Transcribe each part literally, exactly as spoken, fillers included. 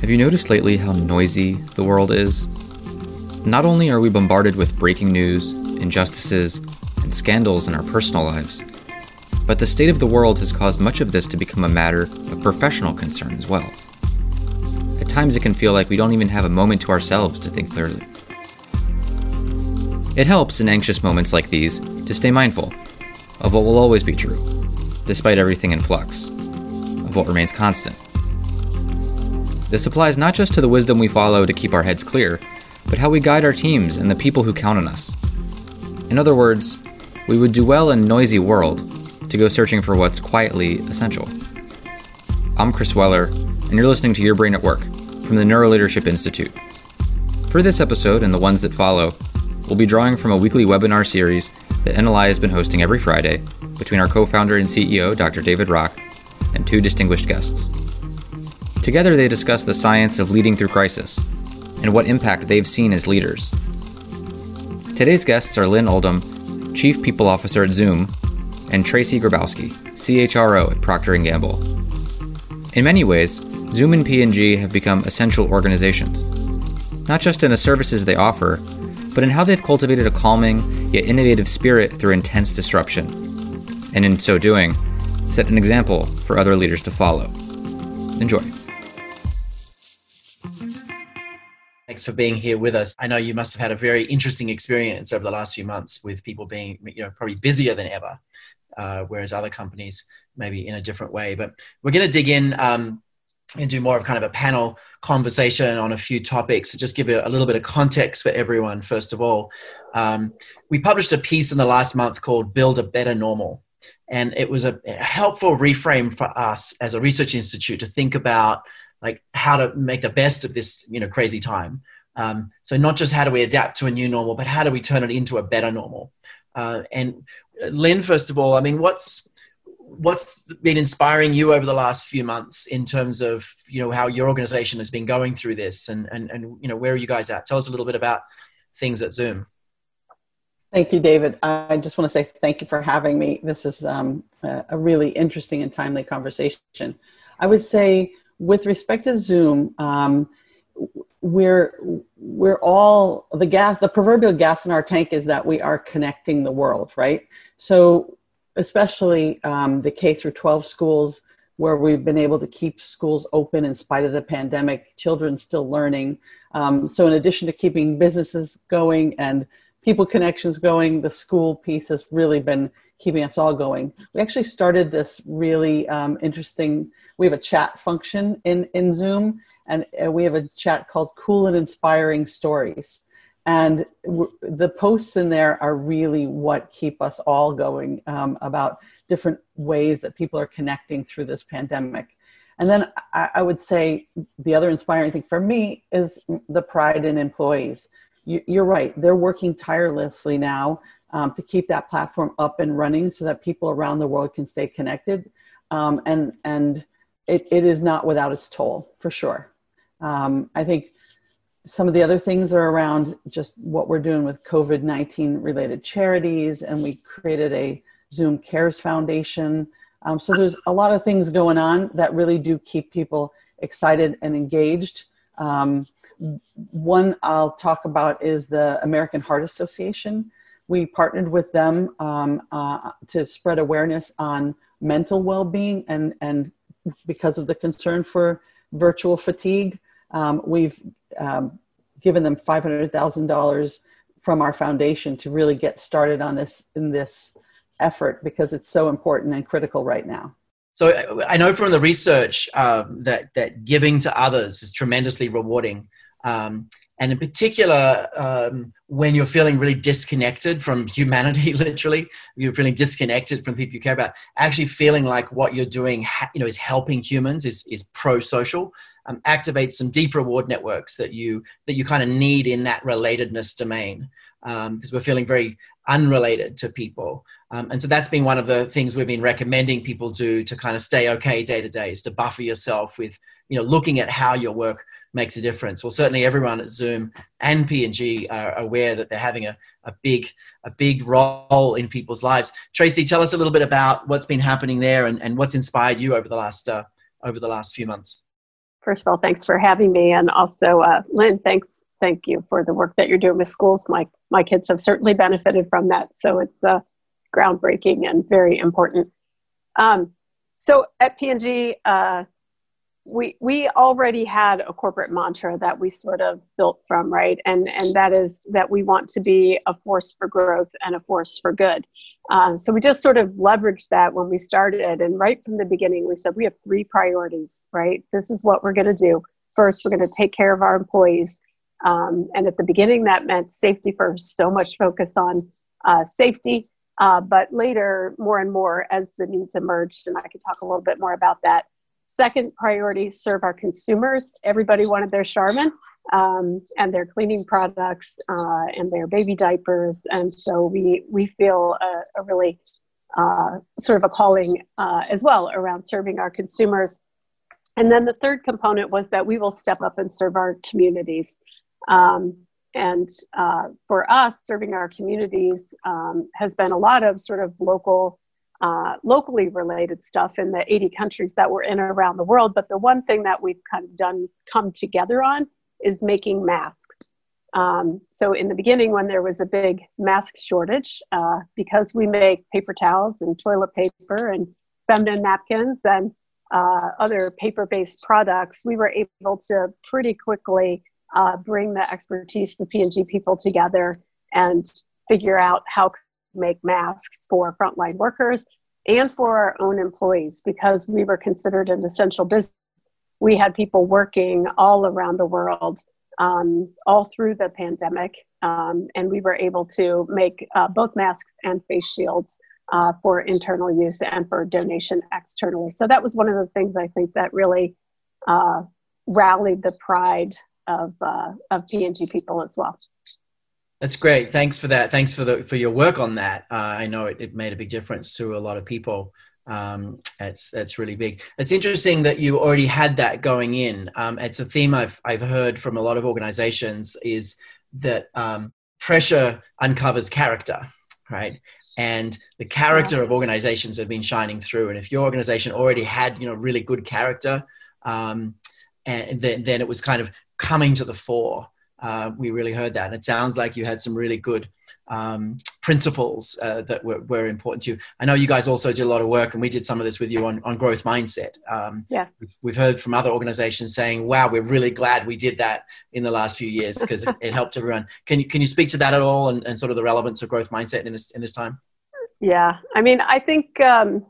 Have you noticed lately how noisy the world is? Not only are we bombarded with breaking news, injustices, and scandals in our personal lives, but the state of the world has caused much of this to become a matter of professional concern as well. At times it can feel like we don't even have a moment to ourselves to think clearly. It helps in anxious moments like these to stay mindful of what will always be true, despite everything in flux, of what remains constant. This applies not just to the wisdom we follow to keep our heads clear, but how we guide our teams and the people who count on us. In other words, we would do well in a noisy world to go searching for what's quietly essential. I'm Chris Weller, and you're listening to Your Brain at Work from the Neuroleadership Institute. For this episode and the ones that follow, we'll be drawing from a weekly webinar series that N L I has been hosting every Friday between our co-founder and C E O, Doctor David Rock, and two distinguished guests. Together they discuss the science of leading through crisis and what impact they've seen as leaders. Today's guests are Lynn Oldham, Chief People Officer at Zoom, and Tracy Grabowski, C H R O at Procter and Gamble. In many ways, Zoom and P and G have become essential organizations, not just in the services they offer, but in how they've cultivated a calming yet innovative spirit through intense disruption, and in so doing, set an example for other leaders to follow. Enjoy. Thanks for being here with us. I know you must have had a very interesting experience over the last few months with people being, you know, probably busier than ever, uh, whereas other companies maybe in a different way. But we're going to dig in um, and do more of kind of a panel conversation on a few topics to just give you a little bit of context for everyone. First of all, um, we published a piece in the last month called Build a Better Normal. And it was a helpful reframe for us as a research institute to think about like how to make the best of this, you know, crazy time. Um, so not just how do we adapt to a new normal, but how do we turn it into a better normal? Uh, and Lynn, first of all, I mean, what's what's been inspiring you over the last few months in terms of, you know, how your organization has been going through this, and and and you know, where are you guys at? Tell us a little bit about things at Zoom. Thank you, David. I just want to say thank you for having me. This is um, a really interesting and timely conversation. I would say with respect to Zoom, um, we're we're all, the gas, the proverbial gas in our tank is that we are connecting the world, right? So especially um, the K through twelve schools, where we've been able to keep schools open in spite of the pandemic, children still learning. Um, so in addition to keeping businesses going and people connections going, the school piece has really been keeping us all going. We actually started this really um, interesting, we have a chat function in, in Zoom, and uh, we have a chat called Cool and Inspiring Stories. And w- the posts in there are really what keep us all going um, about different ways that people are connecting through this pandemic. And then I, I would say the other inspiring thing for me is the pride in employees. You're right. They're working tirelessly now um, to keep that platform up and running so that people around the world can stay connected. Um, and and it, it is not without its toll, for sure. Um, I think some of the other things are around just what we're doing with COVID nineteen related charities. And we created a Zoom Cares Foundation. Um, so there's a lot of things going on that really do keep people excited and engaged. Um, One I'll talk about is the American Heart Association. We partnered with them um, uh, to spread awareness on mental well-being, and, and because of the concern for virtual fatigue, um, we've um, given them five hundred thousand dollars from our foundation to really get started on this in this effort, because it's so important and critical right now. So I know from the research um, that, that giving to others is tremendously rewarding. Um, and in particular, um, when you're feeling really disconnected from humanity, literally, you're feeling disconnected from people you care about, actually feeling like what you're doing, ha- you know, is helping humans, is, is pro-social, um, activates some deep reward networks that you, that you kind of need in that relatedness domain. Um, because we're feeling very unrelated to people. Um, and so that's been one of the things we've been recommending people do to kind of stay okay day to day, is to buffer yourself with, you know, looking at how your work makes a difference. Well, certainly everyone at Zoom and P and G are aware that they're having a, a big a big role in people's lives. Tracy, tell us a little bit about what's been happening there and, and what's inspired you over the last uh, over the last few months. First of all, thanks for having me. And also, uh, Lynn, thanks. Thank you for the work that you're doing with schools. My, my kids have certainly benefited from that. So it's uh, groundbreaking and very important. Um, so at P and G, uh, we we already had a corporate mantra that we sort of built from, right? And, and that is that we want to be a force for growth and a force for good. Uh, so we just sort of leveraged that when we started. And right from the beginning, we said we have three priorities, right? This is what we're going to do. First, we're going to take care of our employees. Um, and at the beginning, that meant safety first, so much focus on uh, safety. Uh, but later, more and more as the needs emerged, and I could talk a little bit more about that. Second priority, serve our consumers. Everybody wanted their Charmin um, and their cleaning products uh, and their baby diapers. And so we we feel a, a really uh, sort of a calling uh, as well around serving our consumers. And then the third component was that we will step up and serve our communities. Um, and uh, for us, serving our communities um, has been a lot of sort of local Uh, locally related stuff in the eighty countries that we're in around the world. But the one thing that we've kind of done come together on is making masks. Um, so in the beginning, when there was a big mask shortage, uh, because we make paper towels and toilet paper and feminine napkins and uh, other paper-based products, we were able to pretty quickly uh, bring the expertise of P and G people together and figure out how make masks for frontline workers and for our own employees, because we were considered an essential business. We had people working all around the world, um, all through the pandemic, um, and we were able to make uh, both masks and face shields uh, for internal use and for donation externally. So that was one of the things I think that really uh, rallied the pride of uh, of P and G people as well. That's great. Thanks for that. Thanks for the for your work on that. Uh, I know it, it made a big difference to a lot of people. Um, it's that's really big. It's interesting that you already had that going in. Um, it's a theme I've I've heard from a lot of organizations is that um, pressure uncovers character, right? And the character of organizations have been shining through. And if your organization already had you know really good character, um, and then then it was kind of coming to the fore. Uh, we really heard that. And it sounds like you had some really good um, principles uh, that were, were important to you. I know you guys also did a lot of work, and we did some of this with you on, on growth mindset. Um, yes. We've heard from other organizations saying, wow, we're really glad we did that in the last few years because it, it helped everyone. Can you, can you speak to that at all and, and sort of the relevance of growth mindset in this, in this time? Yeah. I mean, I think, um,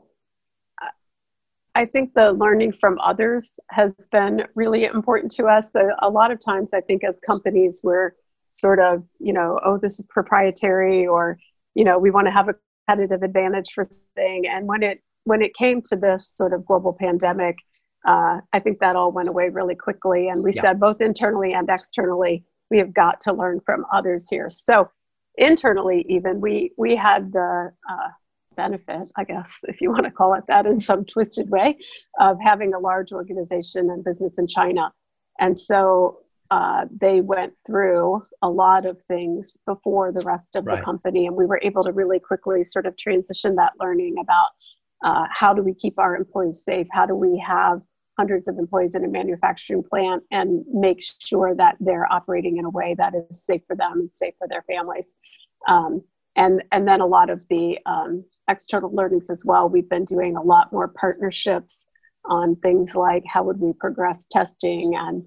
I think the learning from others has been really important to us. A, a lot of times, I think as companies, we're sort of, you know, oh, this is proprietary, or, you know, we want to have a competitive advantage for something. And when it when it came to this sort of global pandemic, uh, I think that all went away really quickly. And we yeah. said both internally and externally, we have got to learn from others here. So internally, even we we had the uh, benefit, I guess, if you want to call it that in some twisted way, of having a large organization and business in China. And so uh, they went through a lot of things before the rest of right. the company. And we were able to really quickly sort of transition that learning about uh, how do we keep our employees safe? How do we have hundreds of employees in a manufacturing plant and make sure that they're operating in a way that is safe for them and safe for their families? Um, and, and then a lot of the um, external learnings as well. We've been doing a lot more partnerships on things like how would we progress testing and,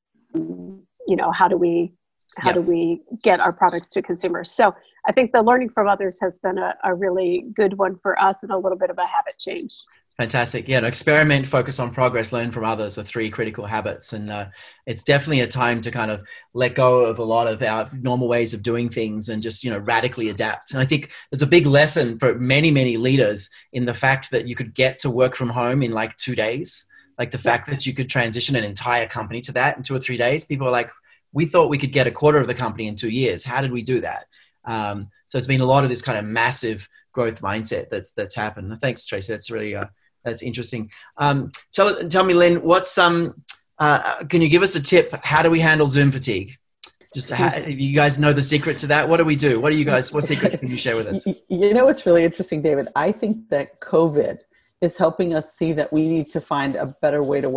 you know, how do we, how yep. do we get our products to consumers? So I think the learning from others has been a, a really good one for us and a little bit of a habit change. Fantastic. Yeah, no, experiment, focus on progress, learn from others are three critical habits. And uh, it's definitely a time to kind of let go of a lot of our normal ways of doing things and just, you know, radically adapt. And I think there's a big lesson for many, many leaders in the fact that you could get to work from home in like two days. Like the fact yes. that you could transition an entire company to that in two or three days. People are like, we thought we could get a quarter of the company in two years. How did we do that? Um, so it's been a lot of this kind of massive growth mindset that's, that's happened. Thanks, Tracy. That's really, uh, That's interesting. Um, tell, tell me, Lynn, what's um, uh, can you give us a tip? How do we handle Zoom fatigue? Just how, you guys know the secret to that. What do we do? What do you guys? What secrets can you share with us? You know what's really interesting, David? I think that COVID is helping us see that we need to find a better way to work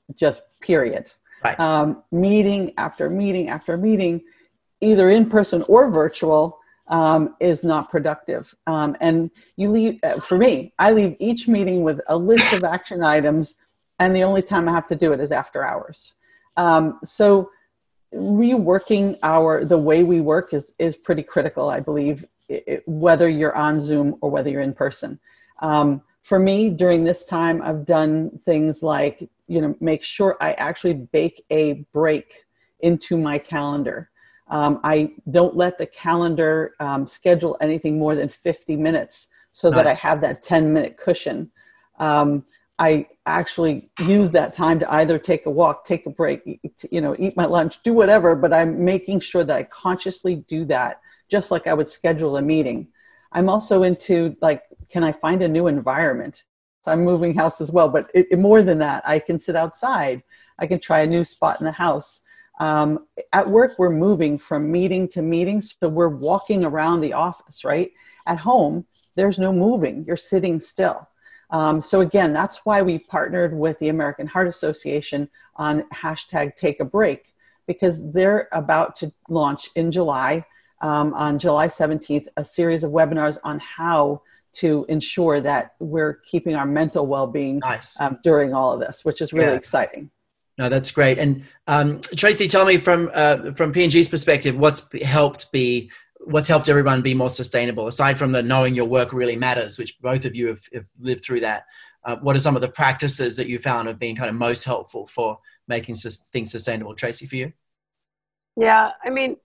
just period. Right. Um, meeting after meeting after meeting, either in person or virtual, um, is not productive. Um, and you leave, uh, for me, I leave each meeting with a list of action items, and the only time I have to do it is after hours. Um, so reworking our, the way we work is, is pretty critical, I believe, it, it, whether you're on Zoom or whether you're in person. Um, for me, during this time, I've done things like, you know, make sure I actually bake a break into my calendar. Um, I don't let the calendar um, schedule anything more than fifty minutes so nice. That I have that ten minute cushion. Um, I actually use that time to either take a walk, take a break, eat, you know, eat my lunch, do whatever, but I'm making sure that I consciously do that, just like I would schedule a meeting. I'm also into, like, can I find a new environment? So I'm moving house as well, but it, it, more than that, I can sit outside. I can try a new spot in the house. Um, at work, we're moving from meeting to meeting, so we're walking around the office, right? At home, there's no moving. You're sitting still. Um, so again, that's why we partnered with the American Heart Association on hashtag Take a Break, because they're about to launch in July, um, on July seventeenth, a series of webinars on how to ensure that we're keeping our mental well-being nice. um, during all of this, which is really yeah. exciting. No, that's great. And um, Tracy, tell me from uh, from P and G's perspective, what's helped be what's helped everyone be more sustainable, aside from the knowing your work really matters, which both of you have, have lived through that. Uh, what are some of the practices that you found have been kind of most helpful for making sus- things sustainable? Tracy, for you? Yeah, I mean,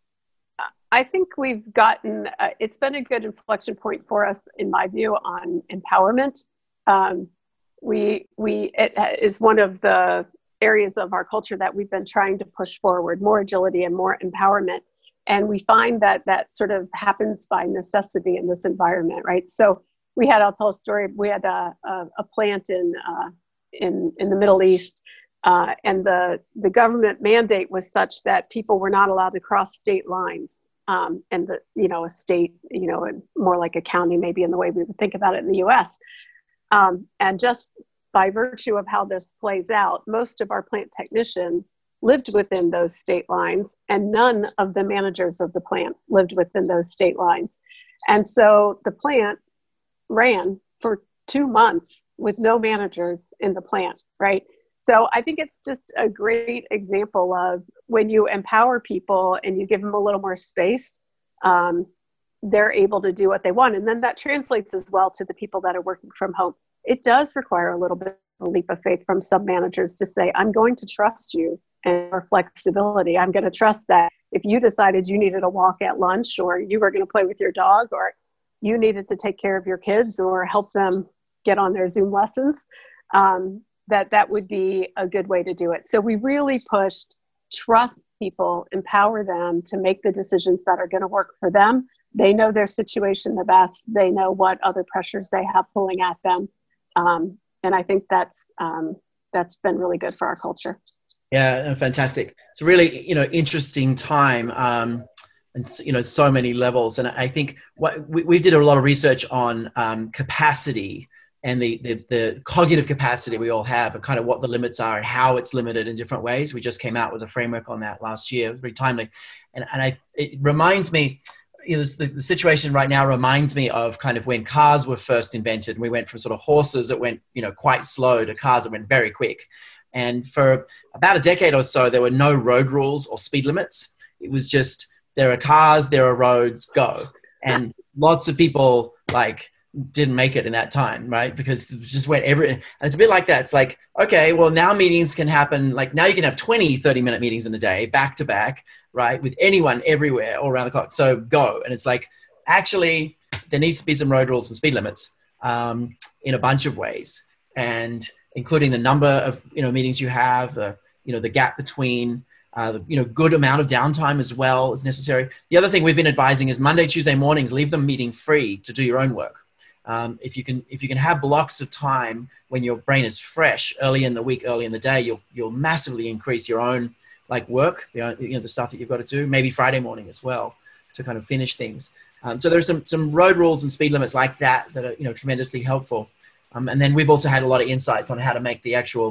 I think we've gotten, uh, it's been a good inflection point for us, in my view, on empowerment. Um, we, we, it is one of the areas of our culture that we've been trying to push forward, more agility and more empowerment. And we find that that sort of happens by necessity in this environment, right? So we had, I'll tell a story. We had a, a, a plant in, uh, in, in the Middle East, uh, and the, the government mandate was such that people were not allowed to cross state lines. Um, and the, you know, a state, you know, more like a county, maybe in the way we would think about it in the U S. Um, and just by virtue of how this plays out, most of our plant technicians lived within those state lines, and none of the managers of the plant lived within those state lines. And so the plant ran for two months with no managers in the plant, right? So I think it's just a great example of when you empower people and you give them a little more space, um, they're able to do what they want. And then that translates as well to the people that are working from home. It does require a little bit of a leap of faith from some managers to say, I'm going to trust you and your flexibility. I'm going to trust that if you decided you needed a walk at lunch, or you were going to play with your dog, or you needed to take care of your kids or help them get on their Zoom lessons, um, that that would be a good way to do it. So we really pushed trust people, empower them to make the decisions that are going to work for them. They know their situation the best. They know what other pressures they have pulling at them. Um, and I think that's um, that's been really good for our culture. Yeah, fantastic. It's a really, you know, interesting time, um, and, you know, so many levels. And I think what we, we did a lot of research on um, capacity and the, the, the cognitive capacity we all have, and kind of what the limits are and how it's limited in different ways. We just came out with a framework on that last year. It was very timely. And, and I, it reminds me, you know, the, the situation right now reminds me of kind of when cars were first invented. We went from sort of horses that went, you know, quite slow to cars that went very quick. And for about a decade or so, there were no road rules or speed limits. It was just, there are cars, there are roads, go. And lots of people like didn't make it in that time, right? Because it just went every, and it's a bit like that. It's like, okay, well now meetings can happen. Like now you can have twenty, thirty minute meetings in a day, back to back, right? With anyone everywhere, all around the clock. So go. And it's like, actually, there needs to be some road rules and speed limits um, in a bunch of ways. And including the number of, you know, meetings you have, the, you know, the gap between, uh, the, you know, good amount of downtime as well is necessary. The other thing we've been advising is Monday, Tuesday mornings, leave them meeting free to do your own work. Um, if you can, if you can have blocks of time when your brain is fresh early in the week, early in the day, you'll, you'll massively increase your own like work, you know, you know, the stuff that you've got to do, maybe Friday morning as well to kind of finish things. Um, so there's some, some road rules and speed limits like that that are, you know, tremendously helpful. Um, and then we've also had a lot of insights on how to make the actual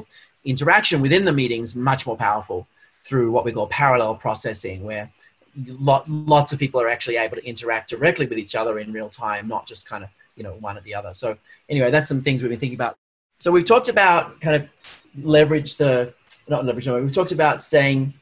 interaction within the meetings much more powerful through what we call parallel processing, where lot, lots of people are actually able to interact directly with each other in real time, not just kind of, you know, one or the other. So anyway, that's some things we've been thinking about. So we've talked about kind of leverage the, not leverage, no, we've talked about staying,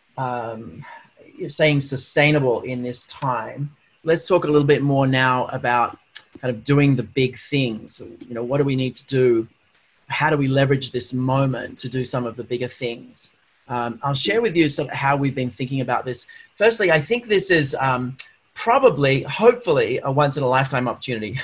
um, staying sustainable in this time. Let's talk a little bit more now about kind of doing the big things. You know, what do we need to do? How do we leverage this moment to do some of the bigger things? Um, I'll share with you sort of how we've been thinking about this. Firstly, I think this is um, probably, hopefully, a once-in-a-lifetime opportunity.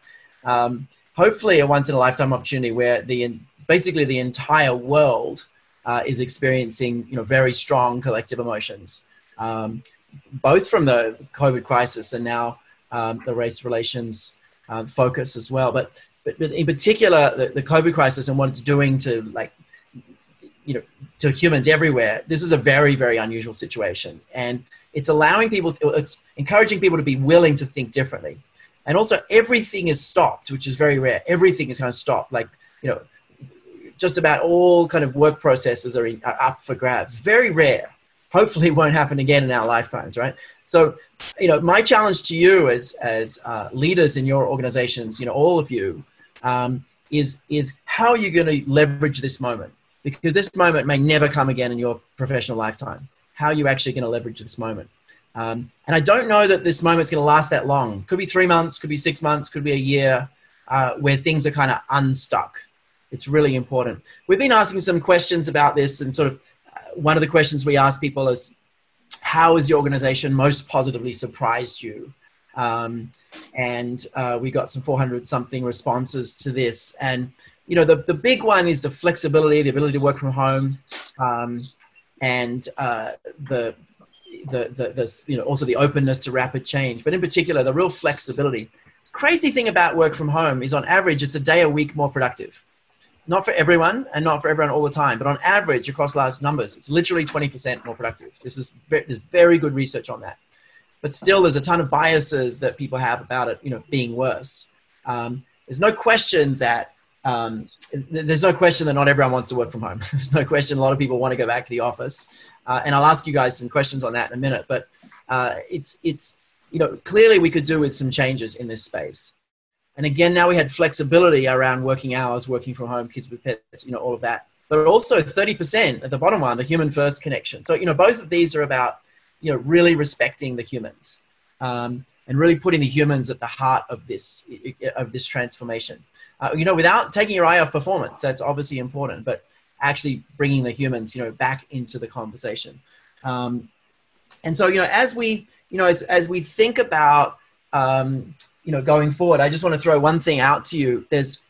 um, hopefully a once-in-a-lifetime opportunity where the basically the entire world uh, is experiencing, you know, very strong collective emotions, um, both from the COVID crisis and now um, the race relations uh, focus as well. But, but, but in particular, the, the COVID crisis and what it's doing to, like, you know, to humans everywhere. This is a very, very unusual situation. And it's allowing people, to, it's encouraging people to be willing to think differently. And also everything is stopped, which is very rare. Everything is kind of stopped. Like, you know, just about all kind of work processes are, in, are up for grabs. Very rare. Hopefully it won't happen again in our lifetimes, right? So, you know, my challenge to you as, as uh, leaders in your organizations, you know, all of you, um, is, is how are you going to leverage this moment? Because this moment may never come again in your professional lifetime. How are you actually going to leverage this moment? Um, and I don't know that this moment's going to last that long. Could be three months, could be six months, could be a year, uh, where things are kind of unstuck. It's really important. We've been asking some questions about this, and sort of uh, one of the questions we ask people is, how has your organization most positively surprised you? Um, and uh, we got some four hundred something responses to this. And you know, the, the big one is the flexibility, the ability to work from home, um, and uh, the, the, the, the, you know, also the openness to rapid change, but in particular, the real flexibility. Crazy thing about work from home is on average, it's a day a week more productive. Not for everyone and not for everyone all the time, but on average across large numbers, it's literally twenty percent more productive. This is very, there's very good research on that. But still, there's a ton of biases that people have about it, you know, being worse. Um, there's no question that Um, there's no question that not everyone wants to work from home. There's no question a lot of people want to go back to the office. Uh, and I'll ask you guys some questions on that in a minute. But uh, it's, it's, you know, clearly we could do with some changes in this space. And again, now we had flexibility around working hours, working from home, kids with pets, you know, all of that. But also thirty percent at the bottom one, the human first connection. So, you know, both of these are about, you know, really respecting the humans um, and really putting the humans at the heart of this, of this transformation. Uh, you know, without taking your eye off performance, that's obviously important, but actually bringing the humans, you know, back into the conversation. Um, and so, you know, as we, you know, as, as we think about, um, you know, going forward, I just want to throw one thing out to you. There's,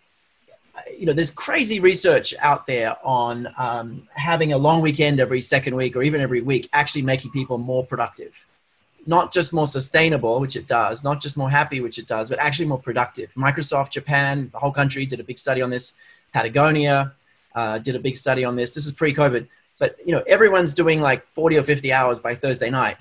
you know, there's crazy research out there on um, having a long weekend every second week or even every week actually making people more productive. Not just more sustainable, which it does, not just more happy, which it does, but actually more productive. Microsoft, Japan, the whole country did a big study on this. Patagonia uh, did a big study on this. This is pre-COVID, but you know, everyone's doing like forty or fifty hours by Thursday night,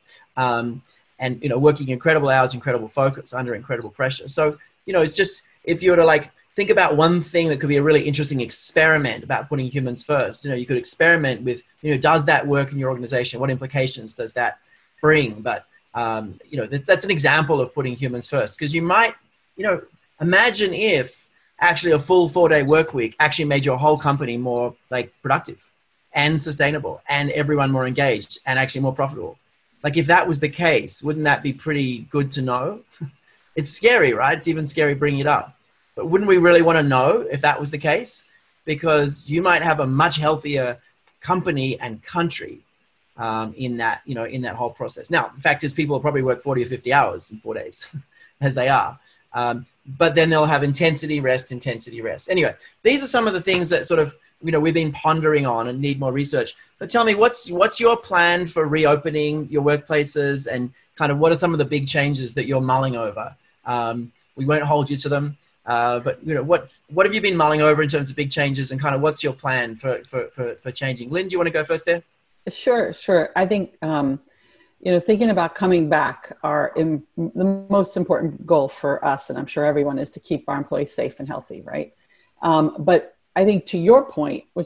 um, and you know, working incredible hours, incredible focus under incredible pressure. So you know, it's just, if you were to like think about one thing that could be a really interesting experiment about putting humans first, you know, you could experiment with, you know, does that work in your organization? What implications does that bring? But um, you know, that, that's an example of putting humans first, because you might, you know, imagine if actually a full four day work week actually made your whole company more like productive and sustainable and everyone more engaged and actually more profitable. Like if that was the case, wouldn't that be pretty good to know? It's scary, right? It's even scary bringing it up, but wouldn't we really want to know if that was the case? Because you might have a much healthier company and country Um, in that, you know, in that whole process. Now, the fact is people will probably work forty or fifty hours in four days as they are. Um, but then they'll have intensity, rest, intensity, rest. Anyway, these are some of the things that sort of, you know, we've been pondering on and need more research. But tell me, what's, what's your plan for reopening your workplaces, and kind of what are some of the big changes that you're mulling over? Um, we won't hold you to them, uh, but, you know, what, what have you been mulling over in terms of big changes, and kind of what's your plan for, for, for, for changing? Lynn, do you want to go first there? Sure, sure. I think, um, you know, thinking about coming back, our im- the most important goal for us, and I'm sure everyone, is to keep our employees safe and healthy, right? Um, but I think to your point, which is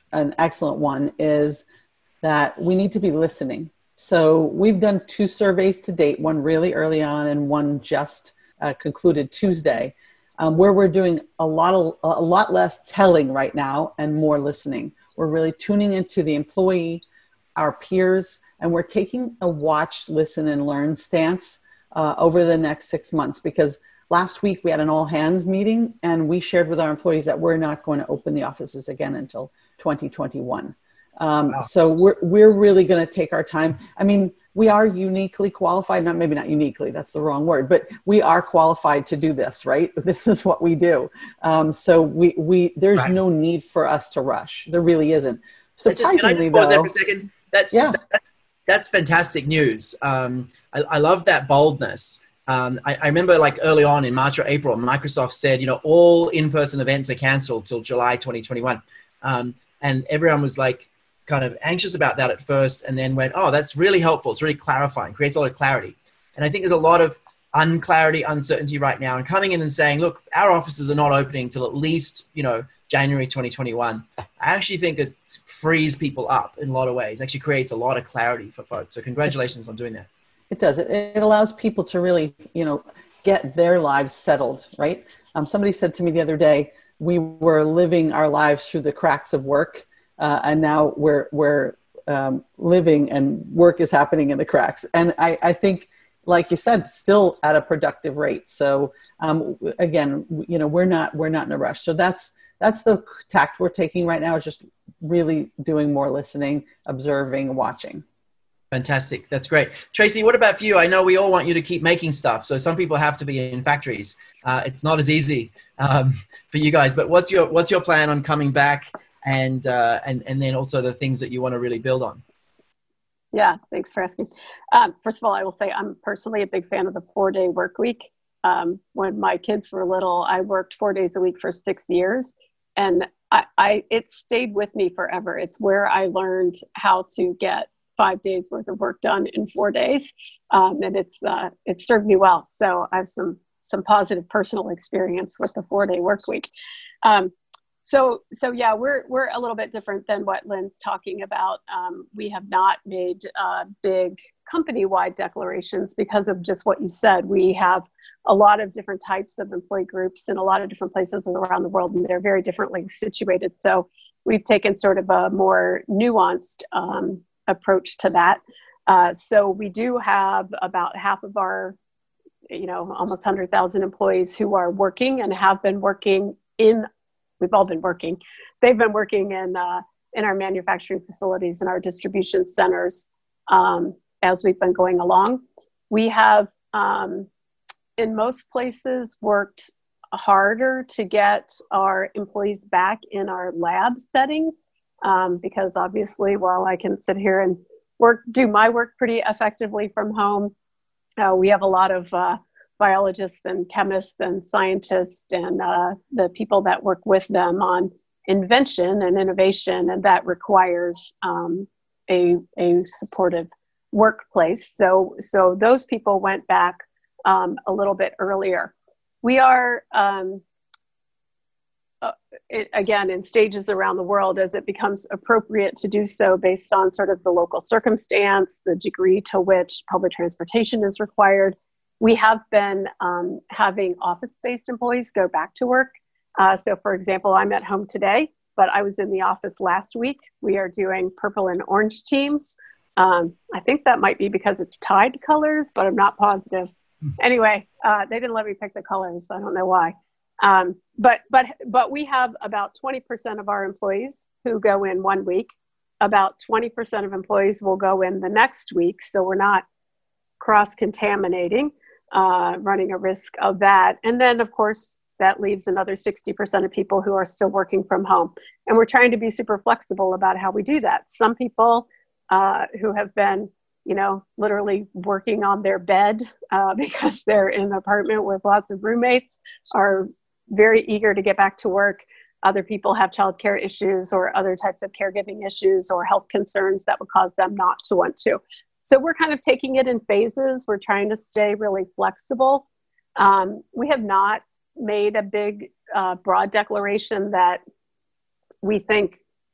an excellent one, is that we need to be listening. So we've done two surveys to date, one really early on and one just uh, concluded Tuesday, um, where we're doing a lot of, a lot less telling right now and more listening. We're really tuning into the employee, our peers, and we're taking a watch, listen, and learn stance uh, over the next six months. Because last week we had an all hands meeting and we shared with our employees that we're not going to open the offices again until twenty twenty-one. Um, wow. So we're, we're really going to take our time. I mean, we are uniquely qualified, not maybe not uniquely, that's the wrong word, but we are qualified to do this, right? This is what we do. Um, so we, we, there's right. no need for us to rush. There really isn't. Surprisingly, just, can I just pause though, there for a second? That's, yeah. that's, that's fantastic news. Um, I, I love that boldness. Um, I, I remember like early on in March or April, Microsoft said, you know, all in-person events are canceled till July twenty twenty-one. Um, and everyone was like, kind of anxious about that at first, and then went, oh, that's really helpful. It's really clarifying, creates a lot of clarity. And I think there's a lot of unclarity, uncertainty right now, and coming in and saying, look, our offices are not opening till at least, you know, January twenty twenty-one. I actually think it frees people up in a lot of ways. It actually creates a lot of clarity for folks. So congratulations on doing that. It does. It, it allows people to really, you know, get their lives settled, right? Um, somebody said to me the other day, we were living our lives through the cracks of work. Uh, and now we're we're um, living and work is happening in the cracks. And I, I think, like you said, still at a productive rate. So um, again, you know, we're not we're not in a rush. So that's that's the tact we're taking right now, is just really doing more listening, observing, watching. Fantastic. That's great. Tracy, what about for you? I know we all want you to keep making stuff. So some people have to be in factories. Uh, it's not as easy um, for you guys. But what's your what's your plan on coming back? And, uh, and, and then also the things that you want to really build on? Yeah, thanks for asking. Um, first of all, I will say I'm personally a big fan of the four-day work week. Um, when my kids were little, I worked four days a week for six years. And I, I it stayed with me forever. It's where I learned how to get five days worth of work done in four days. Um, and it's uh, it's served me well. So I have some, some positive personal experience with the four-day work week. Um, So, so yeah, we're we're a little bit different than what Lynn's talking about. Um, we have not made uh, big company-wide declarations because of just what you said. We have a lot of different types of employee groups in a lot of different places around the world, and they're very differently situated. So we've taken sort of a more nuanced um, approach to that. Uh, so we do have about half of our, you know, almost one hundred thousand employees who are working and have been working in. We've all been working. They've been working in uh, in our manufacturing facilities and our distribution centers um, as we've been going along. We have, um, in most places, worked harder to get our employees back in our lab settings um, because obviously, while I can sit here and work, do my work pretty effectively from home, uh, we have a lot of uh, biologists and chemists and scientists and uh, the people that work with them on invention and innovation, and that requires um, a, a supportive workplace. So, so those people went back um, a little bit earlier. We are, um, uh, it, again, in stages around the world as it becomes appropriate to do so based on sort of the local circumstance, the degree to which public transportation is required. We have been um, having office-based employees go back to work. Uh, so for example, I'm at home today, but I was in the office last week. We are doing purple and orange teams. Um, I think that might be because it's Tide colors, but I'm not positive. Anyway, uh, they didn't let me pick the colors. I don't know why. Um, but, but, but we have about twenty percent of our employees who go in one week. About twenty percent of employees will go in the next week. So we're not cross-contaminating. Uh, running a risk of that. And then, of course, that leaves another sixty percent of people who are still working from home. And we're trying to be super flexible about how we do that. Some people uh, who have been, you know, literally working on their bed uh, because they're in an apartment with lots of roommates are very eager to get back to work. Other people have childcare issues or other types of caregiving issues or health concerns that would cause them not to want to. So we're kind of taking it in phases. We're trying to stay really flexible. Um, we have not made a big, uh, broad declaration that we think